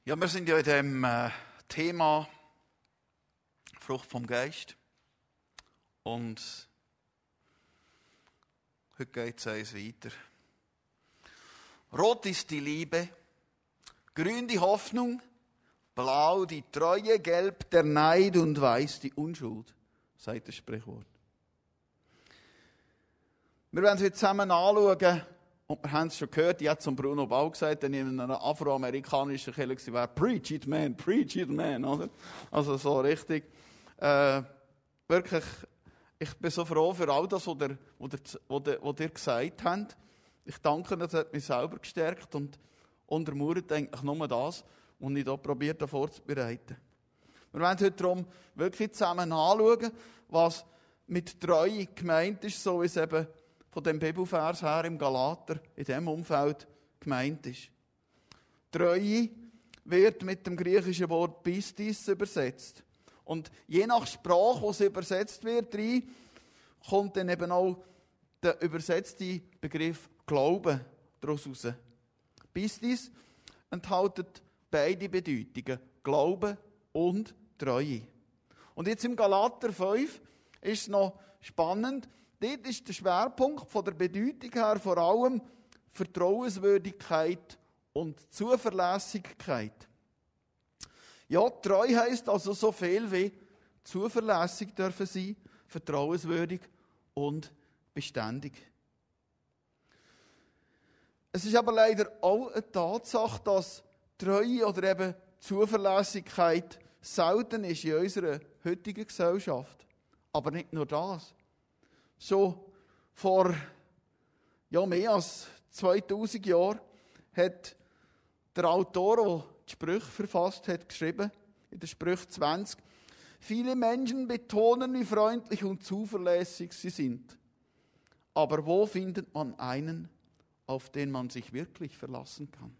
Ja, wir sind ja in dem Thema Frucht vom Geist. Und heute geht es eins weiter. Rot ist die Liebe, grün die Hoffnung, blau die Treue, gelb der Neid und weiß die Unschuld, sagt das Sprichwort. Wir werden es heute zusammen anschauen. Und wir haben es schon gehört, ich habe zum Bruno Bau gesagt, wenn ich in einer afroamerikanischen Kirche war, preach it man, oder? Also so richtig. Wirklich, ich bin so froh für all das, was ihr gesagt habt. Ich danke, das hat mich selber gestärkt und untermauert eigentlich nur das, was ich hier probiert habe vorzubereiten. Wir werden heute darum wirklich zusammen anschauen, was mit Treue gemeint ist, so wie es eben von dem Bibelvers her im Galater in diesem Umfeld gemeint ist. Treue wird mit dem griechischen Wort pistis übersetzt. Und je nach Sprache, wo sie übersetzt wird, kommt dann eben auch der übersetzte Begriff Glauben daraus heraus. Pistis enthält beide Bedeutungen, Glauben und Treue. Und jetzt im Galater 5 ist es noch spannend. Dort ist der Schwerpunkt von der Bedeutung her vor allem Vertrauenswürdigkeit und Zuverlässigkeit. Ja, treu heisst also so viel wie zuverlässig dürfen sein, vertrauenswürdig und beständig. Es ist aber leider auch eine Tatsache, dass Treue oder eben Zuverlässigkeit selten ist in unserer heutigen Gesellschaft. Aber nicht nur das. Schon vor mehr als 2000 Jahren hat der Autor, der die Sprüche verfasst hat, geschrieben, in der Sprüche 20, viele Menschen betonen, wie freundlich und zuverlässig sie sind. Aber wo findet man einen, auf den man sich wirklich verlassen kann?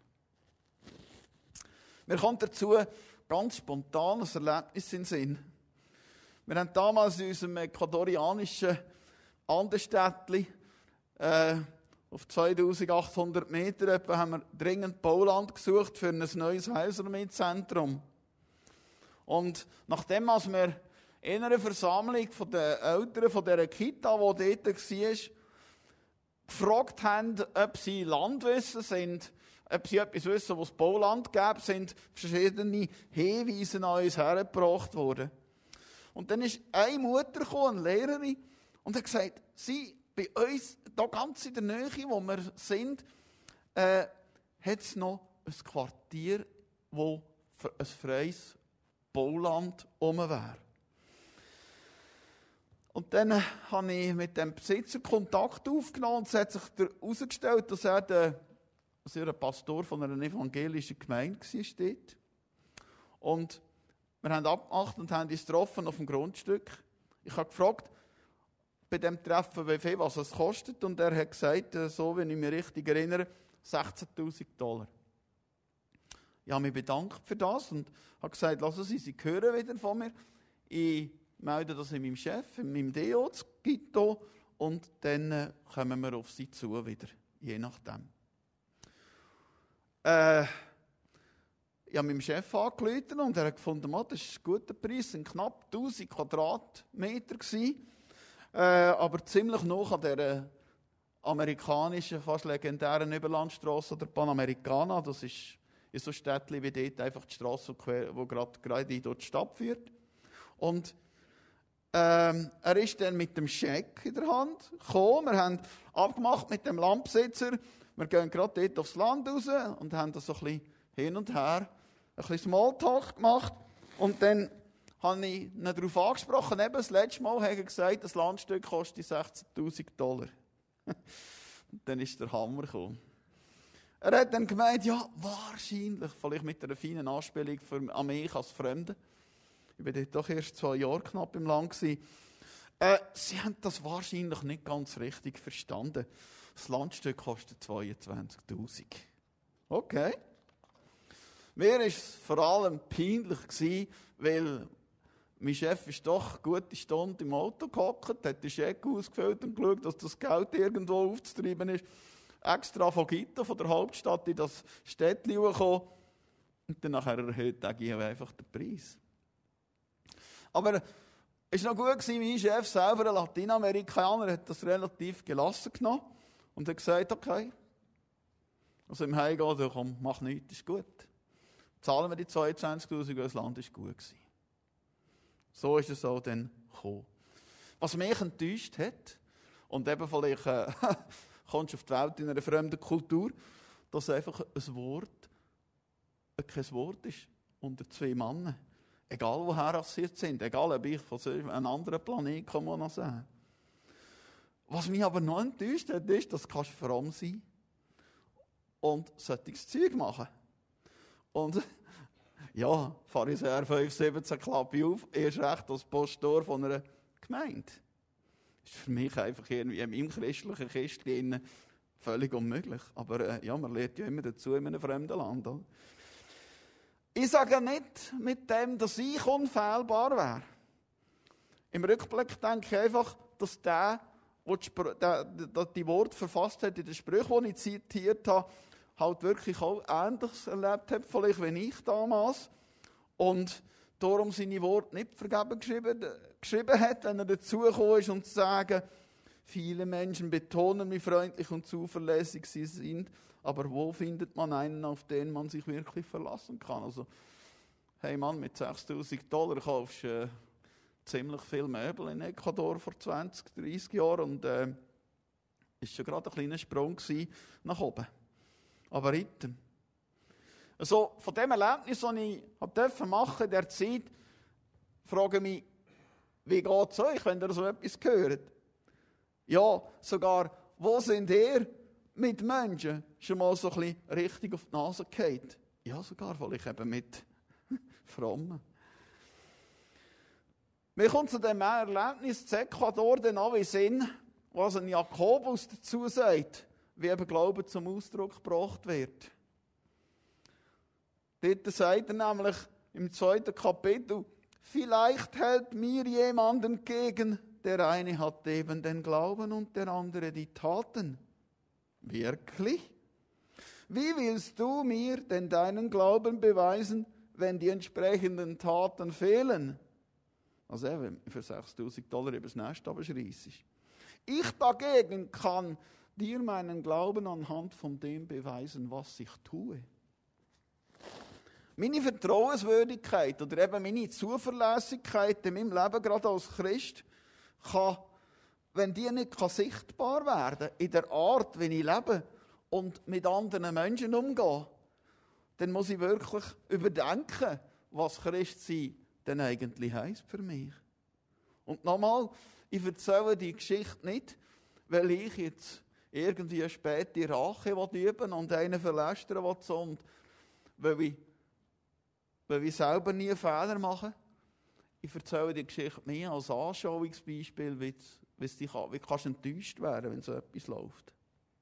Mir kommt dazu ganz spontan ein Erlebnis in den Sinn. Wir haben damals in unserem ecuadorianischen Anderstädtli auf 2800 Meter etwa, haben wir dringend Bauland gesucht für ein neues Heilsarmee-Zentrum. Und nachdem als wir in einer Versammlung von den Eltern von dieser Kita, die dort war, gefragt haben, ob sie Landwissen sind, ob sie etwas wissen, wo es Bauland gäbe, sind verschiedene Hinweise an uns hergebracht worden. Und dann ist eine Mutter gekommen, eine Lehrerin, und hat gesagt, sie, bei uns, da ganz in der Nähe, wo wir sind, hat es noch ein Quartier, wo ein freies Bauland herum wäre. Und dann habe ich mit dem Besitzer Kontakt aufgenommen und es hat sich herausgestellt, dass er ein Pastor von einer evangelischen Gemeinde war. Und wir haben abgemacht und haben uns getroffen auf dem Grundstück. Ich habe gefragt, bei dem Treffen, wie viel was es kostet. Und er hat gesagt, so wenn ich mich richtig erinnere, $16.000. Ich habe mich bedankt für das und habe gesagt, lassen Sie hören wieder von mir. Ich melde das in meinem Chef, in meinem Deo, das Gitto, und dann kommen wir auf Sie zu wieder, je nachdem. Ich habe meinem Chef angerufen und er hat gefunden, das ist ein guter Preis, es waren knapp 1000 Quadratmeter gewesen. Aber ziemlich noch an dieser amerikanischen, fast legendären Überlandstrasse der Panamericana. Das ist in so Städtchen wie dort einfach die Strasse, die gerade dort die Stadt führt. Und er ist dann mit dem Scheck in der Hand gekommen. Wir haben abgemacht mit dem Landbesitzer. Wir gehen gerade dort aufs Land raus und haben das so ein bisschen hin und her, ein bisschen Smalltalk gemacht. Und dann habe ich ihn darauf angesprochen, eben das letzte Mal hat er gesagt, das Landstück kostet $16.000. Und dann ist der Hammer gekommen. Er hat dann gemeint, ja, wahrscheinlich, vielleicht mit einer feinen Anspielung an mich als Fremden. Ich war dort doch erst 2 Jahre knapp im Land gewesen. Sie haben das wahrscheinlich nicht ganz richtig verstanden. Das Landstück kostet $22.000. Okay. Mir war es vor allem peinlich, weil mein Chef ist doch eine gute Stunde im Auto gehockt, hat den Scheck ausgefüllt und geschaut, dass das Geld irgendwo aufzutreiben ist. Extra von Gitto, von der Hauptstadt, in das Städtchen gekommen. Und dann nachher erhöht der GIW einfach den Preis. Aber es war noch gut, mein Chef selber, ein Lateinamerikaner, hat das relativ gelassen genommen und hat gesagt, okay, also im Heimgehen, du komm, mach nichts, ist gut. Zahlen wir die 22'000, weil das Land ist gut gewesen. So ist es auch dann gekommen. Was mich enttäuscht hat, und eben vielleicht kommst du auf die Welt in einer fremden Kultur, dass einfach ein Wort kein Wort ist unter zwei Männern. Egal woher sie sind, egal ob ich von einem anderen Planeten komme noch sagen. Was mich aber noch enttäuscht hat, ist, dass du fromm sein und solches Zeug machen. Und ja, Pharisäer 5,17 klappe ich auf, erst recht als Pastor von einer Gemeinde. Das ist für mich einfach irgendwie in meinem christlichen Kistchen völlig unmöglich. Aber ja, man lernt ja immer dazu in einem fremden Land. Oder? Ich sage nicht mit dem, dass ich unfehlbar wäre. Im Rückblick denke ich einfach, dass der die Worte verfasst hat in den Sprüchen, die ich zitiert habe, halt wirklich auch Ähnliches erlebt hat, vielleicht wie ich damals. Und darum seine Worte nicht vergeben geschrieben hat, wenn er dazugekommen ist und zu sagen, viele Menschen betonen, wie freundlich und zuverlässig sie sind, aber wo findet man einen, auf den man sich wirklich verlassen kann? Also, hey Mann, mit $6.000 kaufst du ziemlich viel Möbel in Ecuador vor 20, 30 Jahren und ist schon gerade ein kleiner Sprung nach oben. Aber item. Also, von dem Erlebnis, das ich machen in der Zeit, frage ich mich, wie geht es euch, wenn ihr so etwas hört? Ja, sogar, wo sind ihr mit Menschen schon mal so ein bisschen richtig auf die Nase gefallen? Ja, sogar, weil ich eben mit Frommen. Mir kommt zu dem Erlebnis in Ecuador dann auch in Sinn, was ein Jakobus dazu sagt, wie eben Glaube zum Ausdruck gebracht wird. Dort sagt er nämlich im 2. Kapitel, vielleicht hält mir jemand entgegen, der eine hat eben den Glauben und der andere die Taten. Wirklich? Wie willst du mir denn deinen Glauben beweisen, wenn die entsprechenden Taten fehlen? Also eben für $6.000 übers Nest abschreissest. Ich dagegen kann dir meinen Glauben anhand von dem beweisen, was ich tue. Meine Vertrauenswürdigkeit oder eben meine Zuverlässigkeit in meinem Leben, gerade als Christ, kann, wenn die nicht sichtbar werden in der Art, wie ich lebe und mit anderen Menschen umgehe, dann muss ich wirklich überdenken, was Christsein denn eigentlich heisst für mich. Und nochmal, ich erzähle die Geschichte nicht, weil ich jetzt irgendwie späte Rache üben und einen verlästern will, und weil ich selber nie Fehler mache. Ich erzähle die Geschichte mehr als Anschauungsbeispiel, wie kannst du enttäuscht werden, wenn so etwas läuft.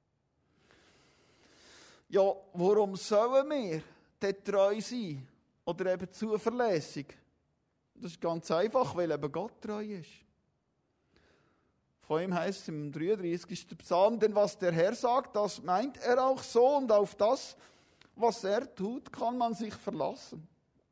Ja, warum sollen wir dort treu sein? Oder eben zuverlässig? Das ist ganz einfach, weil eben Gott treu ist. Von ihm heisst es im 33. Psalm, denn was der Herr sagt, das meint er auch so, und auf das, was er tut, kann man sich verlassen.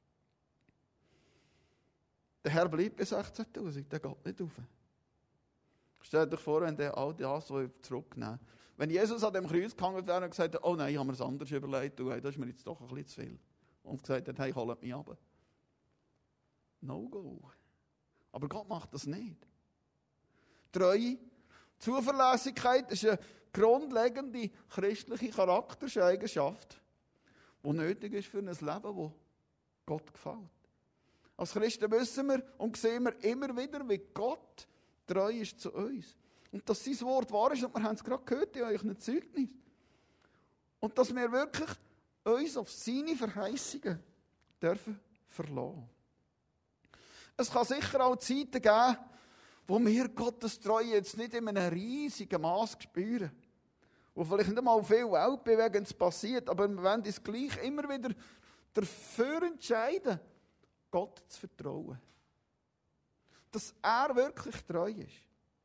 Der Herr bleibt bei 16.000, der geht nicht rauf. Stellt euch vor, wenn der all das zurücknimmt. Wenn Jesus an dem Kreuz gehangen wäre und gesagt hat, oh nein, ich habe mir das anders überlegt, das ist mir jetzt doch ein bisschen zu viel. Und gesagt hat, hey, holt mich runter. No go. Aber Gott macht das nicht. Treue, Zuverlässigkeit ist eine grundlegende christliche Charaktereigenschaft, die nötig ist für ein Leben, das Gott gefällt. Als Christen wissen wir und sehen wir immer wieder, wie Gott treu ist zu uns. Und dass sein Wort wahr ist, und wir haben es gerade gehört in euren Zeugnis. Und dass wir wirklich uns auf seine Verheißungen dürfen verlassen. Es kann sicher auch Zeiten geben, wo wir Gottes Treue jetzt nicht in einem riesigen Maß spüren. Wo vielleicht nicht mal viel Weltbewegendes passiert, aber wir wollen uns gleich immer wieder dafür entscheiden, Gott zu vertrauen. Dass er wirklich treu ist.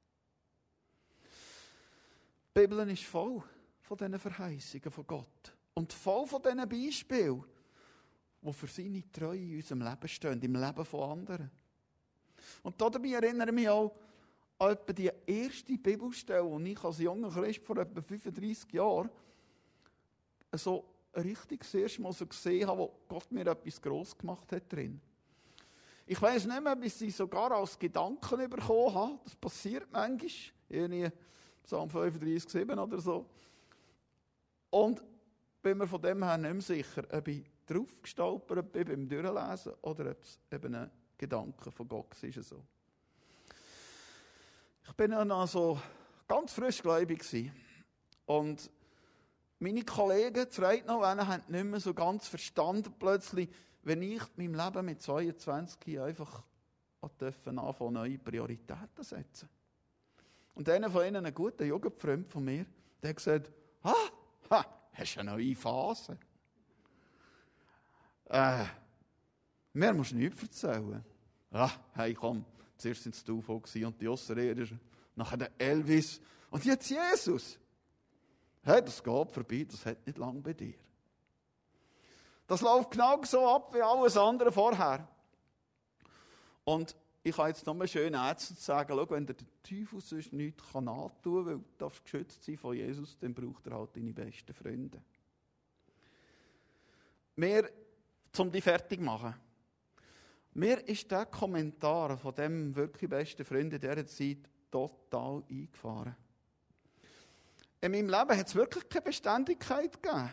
Die Bibel ist voll von diesen Verheißungen von Gott. Und voll von diesen Beispielen, die für seine Treue in unserem Leben stehen, im Leben von anderen. Und dabei erinnere ich mich auch an etwa die erste Bibelstelle, die ich als junger Christ vor etwa 35 Jahren so richtig das erste Mal so gesehen habe, wo Gott mir etwas gross gemacht hat drin. Ich weiss nicht mehr, ob ich sie sogar als Gedanken bekommen habe. Das passiert manchmal. Irgendwie Psalm 35,7 oder so. Und bin mir von dem her nicht mehr sicher, ob ich drauf gestolpert bin beim Durchlesen oder ob es eben ein Gedanke von Gott war. So. Ich bin ja noch so ganz frisch gläubig. Und meine Kollegen, die Reitnowen, haben nicht mehr so ganz verstanden plötzlich, wenn ich meinem Leben mit 22 einfach anfangen, neue Prioritäten zu setzen. Und einer von ihnen, ein guter Jugendfreund von mir, der hat gesagt, hast du eine neue Phase? Mir musst du nichts erzählen. Hey, komm, zuerst sind es die UFO und die Außerirdischen, nachher der Elvis und jetzt Jesus. Hey, das geht vorbei, das hat nicht lange bei dir. Das läuft genau so ab wie alles andere vorher. Und ich kann jetzt nochmal schön ärztlich sagen, schau, wenn dir der Teufel sonst nichts antun kann, weil du darfst geschützt sein von Jesus, dann braucht er halt deine besten Freunde. Mir, um die fertig zu machen, mir ist der Kommentar von dem wirklich besten Freund in dieser Zeit total eingefahren. In meinem Leben hat es wirklich keine Beständigkeit gegeben.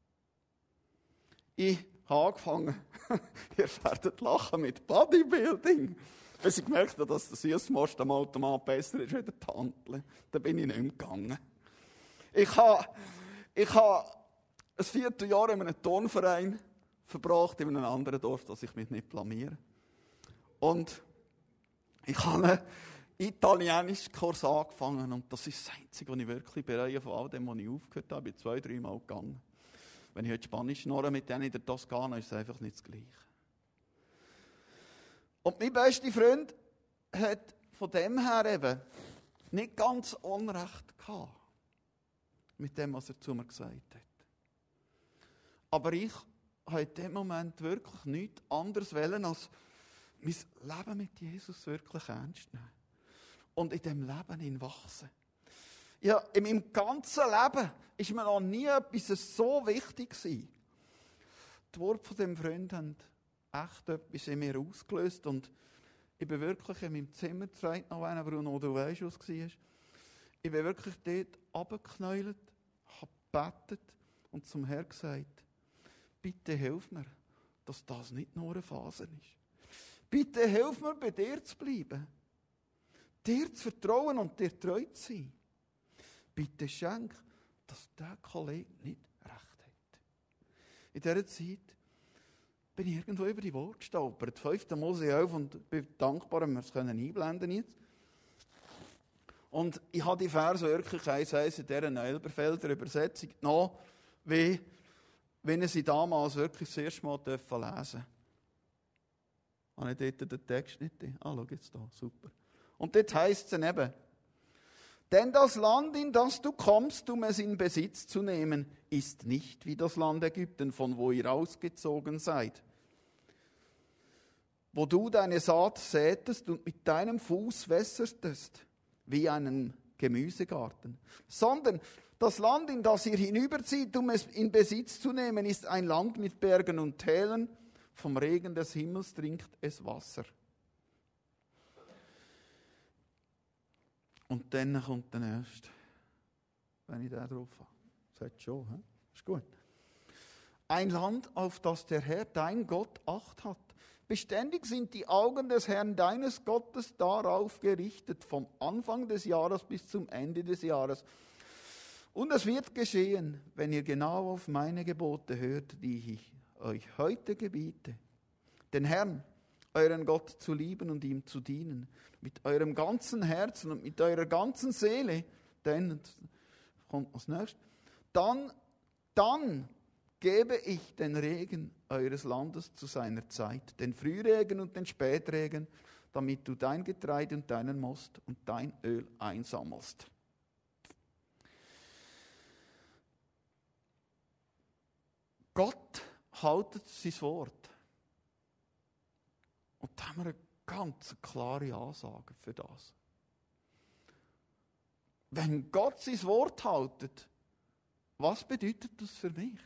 Ich habe angefangen, ihr werdet lachen, mit Bodybuilding. Bis ich gemerkt habe, dass der Süssmost am Automat besser ist als der Tantle. Da bin ich nicht mehr gegangen. Ich habe ein Vierteljahr in einem Turnverein verbracht, in einem anderen Dorf, dass ich mich nicht blamiere. Und ich habe einen italienischen Kurs angefangen und das ist das Einzige, was ich wirklich bereue von all dem, was ich aufgehört habe. Ich bin 2-3 Mal gegangen. Wenn ich heute Spanisch schnurre mit denen in der Toskana, ist es einfach nicht das Gleiche. Und mein bester Freund hat von dem her eben nicht ganz Unrecht gehabt. Mit dem, was er zu mir gesagt hat. Aber ich habe in dem Moment wirklich nichts anderes wollen, als mein Leben mit Jesus wirklich ernst nehmen. Und in diesem Leben ihn wachsen. Ja, in meinem ganzen Leben ist mir noch nie etwas so wichtig gewesen. Die Worte von dem Freund haben echt etwas in mir ausgelöst und ich bin wirklich in meinem Zimmer gezeigt, noch einer, Bruno, du weißt, was es war. Ich bin wirklich dort runtergeknäult, habe gebetet und zum Herrn gesagt, bitte hilf mir, dass das nicht nur eine Phase ist. Bitte hilf mir, bei dir zu bleiben. Dir zu vertrauen und dir treu zu sein. Bitte schenk, dass der Kollege nicht recht hat. In dieser Zeit bin ich irgendwo über die Worte gestolpert. 5. Mose 11 und bin dankbar, wenn wir es einblenden jetzt. Und ich habe die Verse wirklich eins in dieser Elberfelder Übersetzung genommen, wie ich sie damals wirklich das erste Mal lesen durfte. Habe ich dort den Text nicht? Schau jetzt da, super. Und dort heisst es dann eben, denn das Land, in das du kommst, um es in Besitz zu nehmen, ist nicht wie das Land Ägypten, von wo ihr ausgezogen seid. Wo du deine Saat sätest und mit deinem Fuß wässertest, wie einen Gemüsegarten. Sondern das Land, in das ihr hinüberzieht, um es in Besitz zu nehmen, ist ein Land mit Bergen und Tälern. Vom Regen des Himmels trinkt es Wasser. Und dann kommt der Nächste. Wenn ich da drauf habe. Sagt schon, he? Ist gut. Ein Land, auf das der Herr, dein Gott, Acht hat. Beständig sind die Augen des Herrn, deines Gottes, darauf gerichtet, vom Anfang des Jahres bis zum Ende des Jahres. Und es wird geschehen, wenn ihr genau auf meine Gebote hört, die ich euch heute gebiete, den Herrn, euren Gott zu lieben und ihm zu dienen, mit eurem ganzen Herzen und mit eurer ganzen Seele, denn, kommt als nächstes, dann gebe ich den Regen eures Landes zu seiner Zeit, den Frühregen und den Spätregen, damit du dein Getreide und deinen Most und dein Öl einsammelst. Gott haltet sein Wort. Und da haben wir eine ganz klare Ansage für das. Wenn Gott sein Wort hält, was bedeutet das für mich?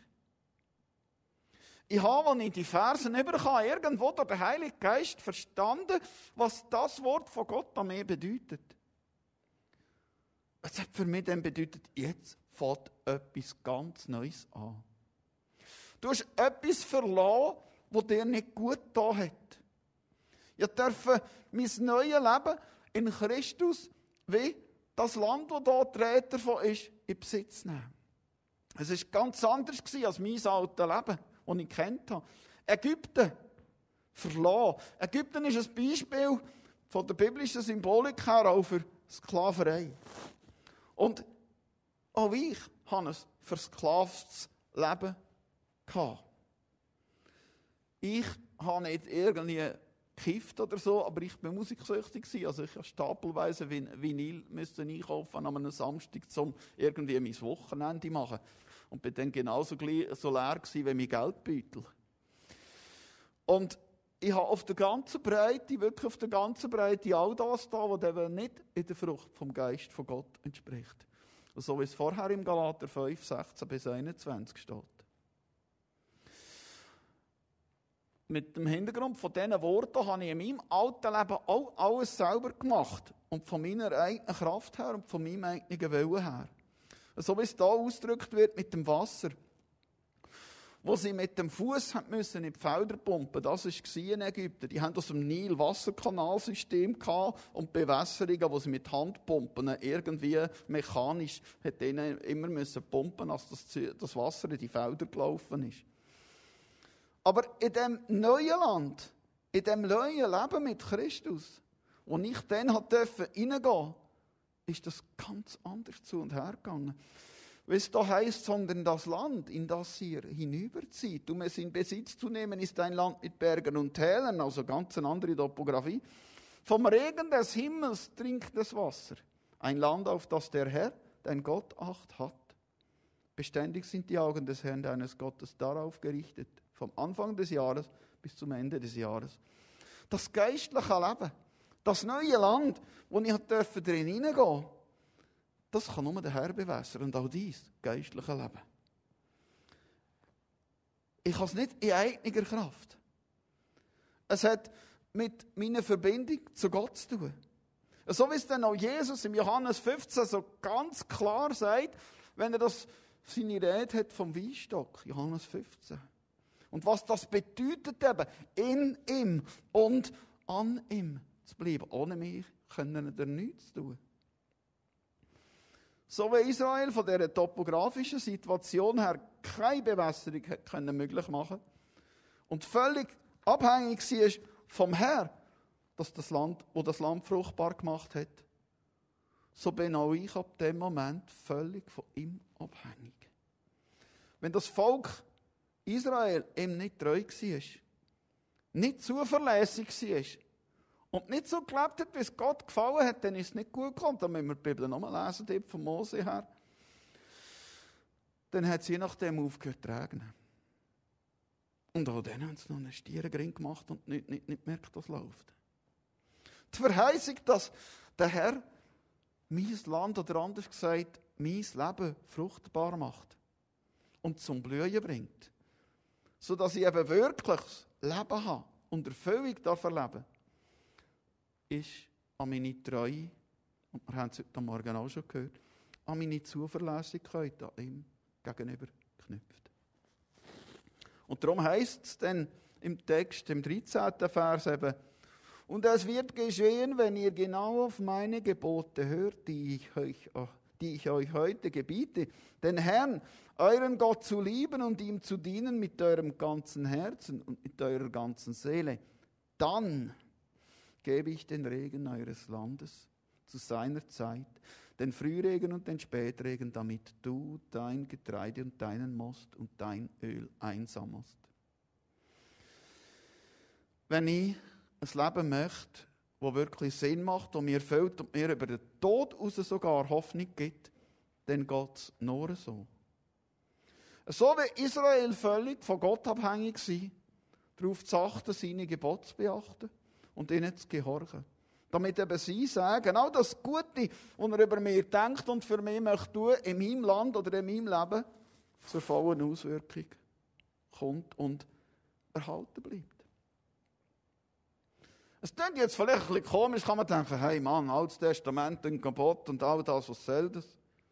Ich habe, als ich die Versen überkam, irgendwo durch den Heiligen Geist verstanden, was das Wort von Gott an mir bedeutet. Es hat für mich dann bedeutet, jetzt fängt etwas ganz Neues an. Du hast etwas verloren, das dir nicht gut getan hat. Ich durfte mein neues Leben in Christus, wie das Land, das hier die Rede davon ist, in Besitz nehmen. Es war ganz anders als mein altes Leben, das ich kennt habe. Ägypten verloren. Ägypten ist ein Beispiel von der biblischen Symbolik her auch für Sklaverei. Und auch ich hatte ein versklavtes Leben gehabt. Ich habe nicht irgendwie gekifft oder so, aber ich war musiksüchtig. Also ich habe stapelweise Vinyl einkaufen an einem Samstag, um irgendwie mein Wochenende zu machen. Und bin dann genauso so leer gewesen wie mein Geldbeutel. Und ich habe auf der ganzen Breite, wirklich auf der ganzen Breite, all das da, was eben nicht in der Frucht vom Geist von Gott entspricht. So wie es vorher im Galater 5, 16 bis 21 steht. Mit dem Hintergrund von diesen Worten habe ich in meinem alten Leben auch alles selber gemacht. Und von meiner eigenen Kraft her und von meinem eigenen Willen her. So wie es hier ausgedrückt wird mit dem Wasser. Wo sie mit dem Fuß müssen in die Felder pumpen, das war in Ägypten. Die haben aus dem Nil Wasserkanalsystem gehabt und Bewässerungen, wo sie mit Hand pumpen, irgendwie mechanisch, hat ihnen immer müssen pumpen, als das Wasser in die Felder gelaufen ist. Aber in dem neuen Land, in dem neuen Leben mit Christus, wo ich dann reingehen durfte, ist das ganz anders zu und her gegangen. Weil es da heisst, sondern das Land, in das ihr hinüberzieht, um es in Besitz zu nehmen, ist ein Land mit Bergen und Tälern, also ganz eine andere Topografie. Vom Regen des Himmels trinkt es Wasser. Ein Land, auf das der Herr, dein Gott, Acht hat. Beständig sind die Augen des Herrn, deines Gottes, darauf gerichtet. Vom Anfang des Jahres bis zum Ende des Jahres. Das geistliche Leben, das neue Land, wo ich drin hineingehen durfte, das kann nur der Herr bewässern und auch dies geistliche Leben. Ich habe es nicht in eigener Kraft. Es hat mit meiner Verbindung zu Gott zu tun. So wie es dann auch Jesus im Johannes 15 so ganz klar sagt, wenn er seine Rede hat vom Weinstock, Johannes 15. Und was das bedeutet eben, in ihm und an ihm zu bleiben. Ohne mich können wir nichts tun. So wie Israel von dieser topografischen Situation her keine Bewässerung möglich machen konnte und völlig abhängig war vom Herrn, dass das Land fruchtbar gemacht hat, so bin auch ich ab dem Moment völlig von ihm abhängig. Wenn das Volk Israel ihm nicht treu war, nicht zuverlässig war und nicht so gelebt hat, wie es Gott gefallen hat, dann ist es nicht gut gekommen. Dann müssen wir die Bibel nochmal lesen, dort von Mose her. Dann hat es je nachdem aufgehört zu regnen. Und auch dann haben sie noch einen Stierengring gemacht und nicht gemerkt, was läuft. Die Verheißung, dass der Herr mein Land, oder anders gesagt, mein Leben fruchtbar macht und zum Blühen bringt, sodass ich eben wirklich Leben habe und Erfüllung erleben darf, ist an meine Treue, und wir haben es heute Morgen auch schon gehört, an meine Zuverlässigkeit an ihm gegenüber geknüpft. Und darum heisst es dann im Text, im 13. Vers eben, und es wird geschehen, wenn ihr genau auf meine Gebote hört, die ich euch heute gebiete, den Herrn, euren Gott zu lieben und ihm zu dienen mit eurem ganzen Herzen und mit eurer ganzen Seele, dann gebe ich den Regen eures Landes zu seiner Zeit, den Frühregen und den Spätregen, damit du dein Getreide und deinen Most und dein Öl einsammelst. Wenn ich ein Leben möchte, das wirklich Sinn macht und mir erfüllt und mir über den Tod raus sogar Hoffnung gibt, dann geht es nur so. So wie Israel völlig von Gott abhängig war, darauf zu achten, seine Gebote zu beachten, und ihnen zu gehorchen. Damit eben sie sagen, auch das Gute, was er über mich denkt und für mich möchte tun, in meinem Land oder in meinem Leben, zur vollen Auswirkung kommt und erhalten bleibt. Es klingt jetzt vielleicht ein bisschen komisch, kann man denken, hey Mann, Altes Testament und Gebot und all das, was soll das?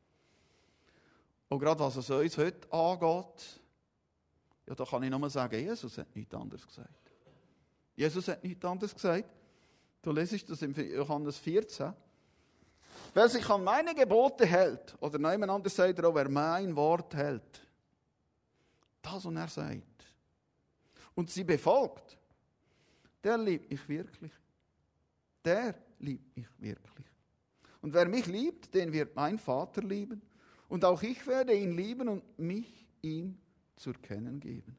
Und gerade was es uns heute angeht, ja, da kann ich nur sagen, Jesus hat nichts anderes gesagt. Jesus hat nichts anderes gesagt. Du lesest das in Johannes 14. Wer sich an meine Gebote hält, oder nebeneinander sagt er auch, wer mein Wort hält, das, was er sagt, und sie befolgt, der liebt mich wirklich. Der liebt mich wirklich. Und wer mich liebt, den wird mein Vater lieben. Und auch ich werde ihn lieben und mich ihm zu erkennen geben.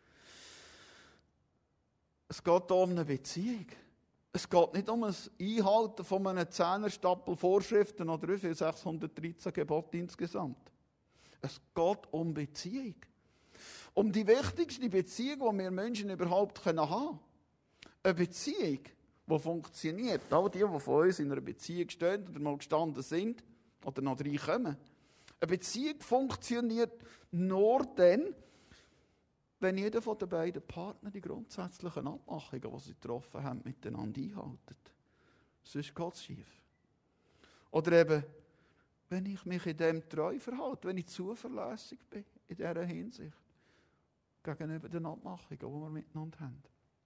Es geht hier um eine Beziehung. Es geht nicht um ein Einhalten von einem Zehnerstapel Vorschriften oder wie viel, 613 Gebote insgesamt. Es geht um Beziehung. Um die wichtigste Beziehung, die wir Menschen überhaupt haben können. Eine Beziehung, die funktioniert. All die von uns in einer Beziehung stehen oder mal gestanden sind oder noch reinkommen. Eine Beziehung funktioniert nur dann, wenn jeder von den beiden Partnern die grundsätzlichen Abmachungen, die sie getroffen haben, miteinander einhalten. Sonst geht es schief. Oder eben, wenn ich mich in dem treu verhalte, wenn ich zuverlässig bin in dieser Hinsicht, gegenüber den Abmachungen, die wir miteinander haben.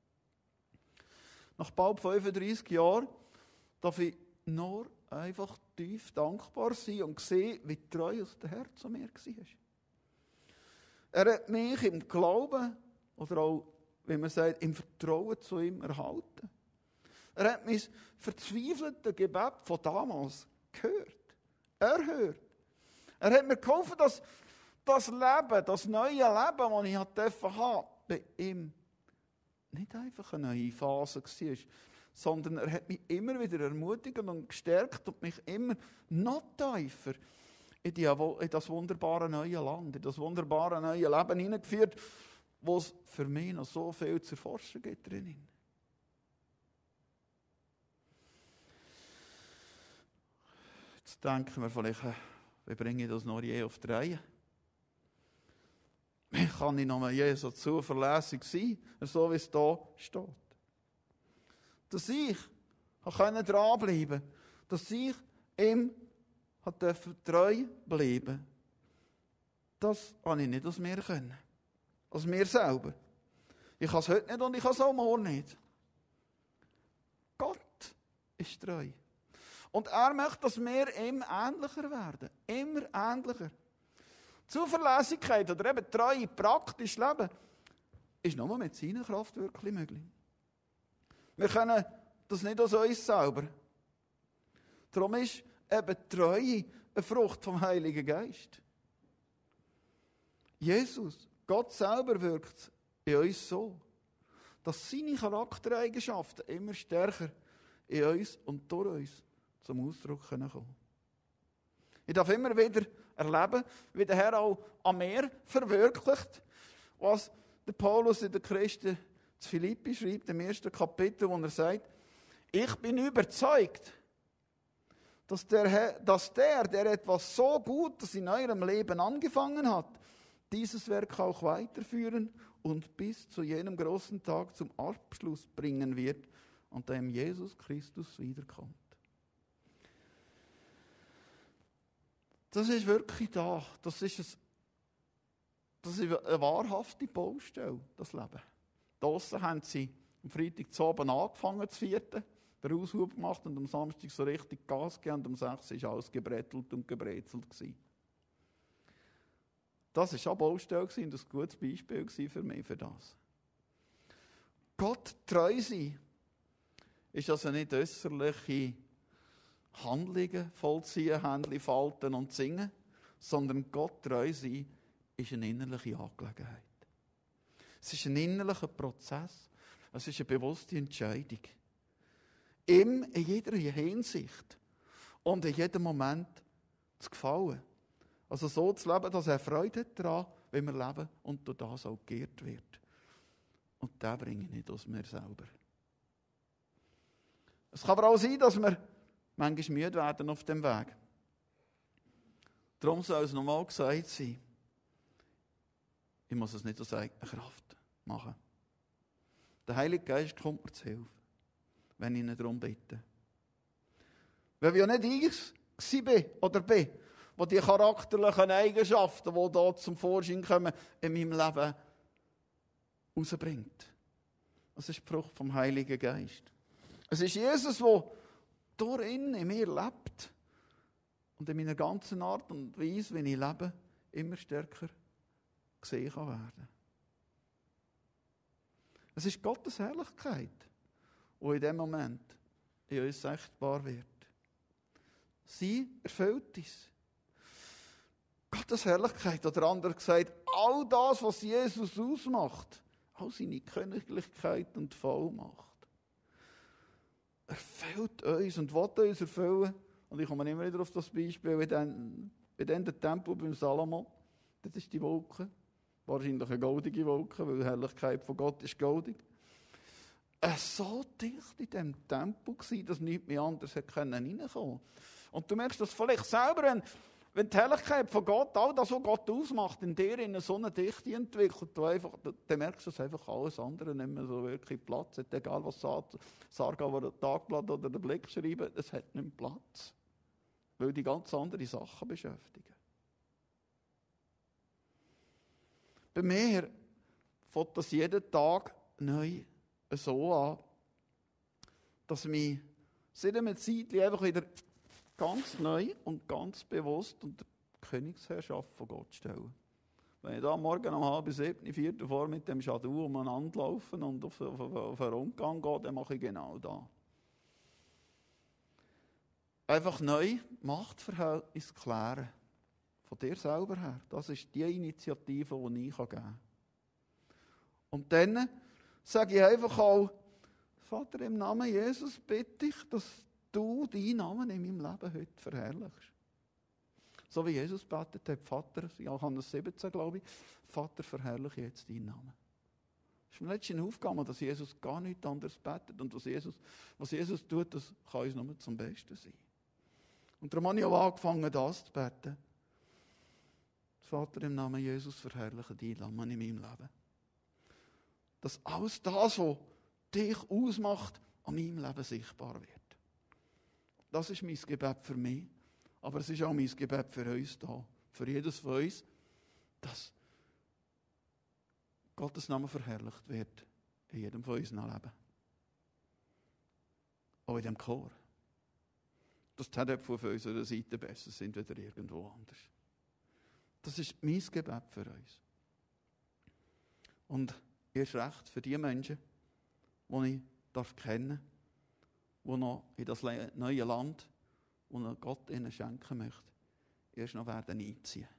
Nach bald 35 Jahren darf ich nur einfach tief dankbar sein und sehen, wie treu der Herr zu mir war. Er hat mich im Glauben oder auch, wie man sagt, im Vertrauen zu ihm erhalten. Er hat mein verzweifeltes Gebet von damals gehört. Erhört. Er hat mir geholfen, dass das Leben, das neue Leben, das ich haben bei ihm nicht einfach eine neue Phase war, sondern er hat mich immer wieder ermutigt und gestärkt und mich immer noch tiefer in das wunderbare neue Land, in das wunderbare neue Leben hineingeführt, wo es für mich noch so viel zu erforschen gibt drinnen. Jetzt denken wir vielleicht, wie bringe ich das noch je auf die Reihe? Wie kann ich noch je so zuverlässig sein, so wie es da steht? Dass ich dranbleiben konnte, dass ich ihm treu bleiben. Das kann ich nicht aus mir können. Aus mir selber. Ich kann es heute nicht und ich kann es auch morgen nicht. Gott ist treu. Und er möchte, dass wir ihm ähnlicher werden. Immer ähnlicher. Zuverlässigkeit oder eben treu praktisch leben ist nur mit seiner Kraft wirklich möglich. Wir können das nicht aus uns selber. Darum ist eben Treue eine Frucht vom Heiligen Geist. Jesus, Gott selber wirkt in uns so, dass seine Charaktereigenschaften immer stärker in uns und durch uns zum Ausdruck kommen können. Ich darf immer wieder erleben, wie der Herr auch an mir verwirklicht, was der Paulus in der Christen zu Philippi schreibt, im 1. Kapitel, wo er sagt, ich bin überzeugt, dass der etwas so Gutes in eurem Leben angefangen hat, dieses Werk auch weiterführen und bis zu jenem großen Tag zum Abschluss bringen wird, an dem Jesus Christus wiederkommt. Das ist wirklich da. Das ist eine wahrhafte Baustelle, das Leben. Draussen haben sie am Freitag zu Abend angefangen zu vierten, den Aushub gemacht und am Samstag so richtig Gas gegeben und am 6. war alles gebrettelt und gebrezelt. Das war eine Baustelle und ein gutes Beispiel für mich für das. Gott treu sein ist also nicht äußerliche Handlungen vollziehen, Händchen falten und singen, sondern Gott treu sein ist eine innerliche Angelegenheit. Es ist ein innerlicher Prozess, es ist eine bewusste Entscheidung. Ihm in jeder Hinsicht und in jedem Moment zu gefallen. Also so zu leben, dass er Freude hat daran, wenn wir leben und durch das auch geehrt wird. Und das bringe ich nicht aus mir selber. Es kann aber auch sein, dass wir manchmal müde werden auf dem Weg. Darum soll es nochmal gesagt sein. Ich muss es nicht aus eigener Kraft machen. Der Heilige Geist kommt mir zu Hilfe, wenn ich ihn darum bitte. Weil ich ja nicht ich bin oder bin, wo die charakterlichen Eigenschaften, die hier zum Vorschein kommen, in meinem Leben rausbringt. Das ist die Frucht vom Heiligen Geist. Es ist Jesus, der durch ihn in mir lebt und in meiner ganzen Art und Weise, wie ich lebe, immer stärker gesehen kann werden. Es ist Gottes Herrlichkeit, die in dem Moment in uns sichtbar wird. Sie erfüllt uns. Gottes Herrlichkeit, oder andere gesagt, all das, was Jesus ausmacht, all seine Königlichkeit und Vollmacht, erfüllt uns und will uns erfüllen. Und ich komme immer wieder auf das Beispiel, bei der Tempel beim Salomo, das ist die Wolke, wahrscheinlich eine goldige Wolke, weil die Herrlichkeit von Gott ist goldig. So dicht in diesem Tempel war, dass nichts mehr anderes reinkommen konnte. Und du merkst das vielleicht selber, wenn die Herrlichkeit von Gott, all das, was Gott ausmacht, in dir in so eine Dichte entwickelt, dann merkst du, dass einfach alles andere nicht mehr so wirklich Platz hat. Egal was Sarga oder das Tagblatt oder der Blick schreiben, es hat nicht mehr Platz. Weil die ganz andere Sachen beschäftigen. Bei mir fängt das jeden Tag neu so an, dass mich seit einer Zeit einfach wieder ganz neu und ganz bewusst unter die Königsherrschaft von Gott stelle. Wenn ich da morgen um 6:30, 4 vor mit dem Schadu umeinander laufe und auf einen Rundgang gehe, dann mache ich genau das. Einfach neu Machtverhältnis klären. Von dir selber her. Das ist die Initiative, die ich geben kann. Und dann sage ich einfach auch, Vater, im Namen Jesus bitte ich, dass du deinen Namen in meinem Leben heute verherrlichst. So wie Jesus betet hat, Vater, Johannes 17, glaube ich, Vater, verherrliche jetzt deinen Namen. Es ist mir letztens aufgegangen, dass Jesus gar nichts anderes betet. Und was Jesus tut, das kann uns nur zum Besten sein. Und darum habe ich auch angefangen, das zu beten. Vater, im Namen Jesus, verherrliche deinen Namen in meinem Leben. Dass alles das, was dich ausmacht, an meinem Leben sichtbar wird. Das ist mein Gebet für mich, aber es ist auch mein Gebet für uns da, für jedes von uns, dass Gottes Name verherrlicht wird in jedem von unserem Leben. Auch in dem Chor. Dass die Hände von unserer Seite besser sind als irgendwo anders. Das ist mein Gebet für uns. Und erst recht für die Menschen, die ich kennen darf, die noch in das neue Land, das Gott ihnen schenken möchte, erst noch werden einziehen.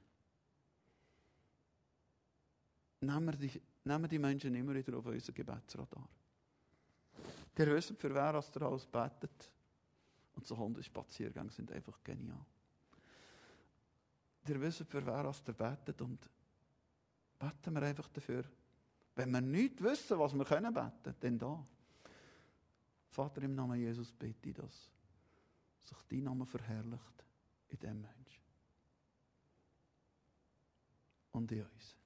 Nehmen wir die Menschen immer wieder auf unseren Gebetsradar. Die wissen, für wer er alles betet. Und so Hundespaziergänge sind einfach genial. Die wissen, für wer er betet, und beten wir einfach dafür. Wenn wir nicht wissen, was wir beten können, dann da. Vater, im Namen Jesus bitte ich, dass sich dein Name verherrlicht in diesem Menschen. Und in uns.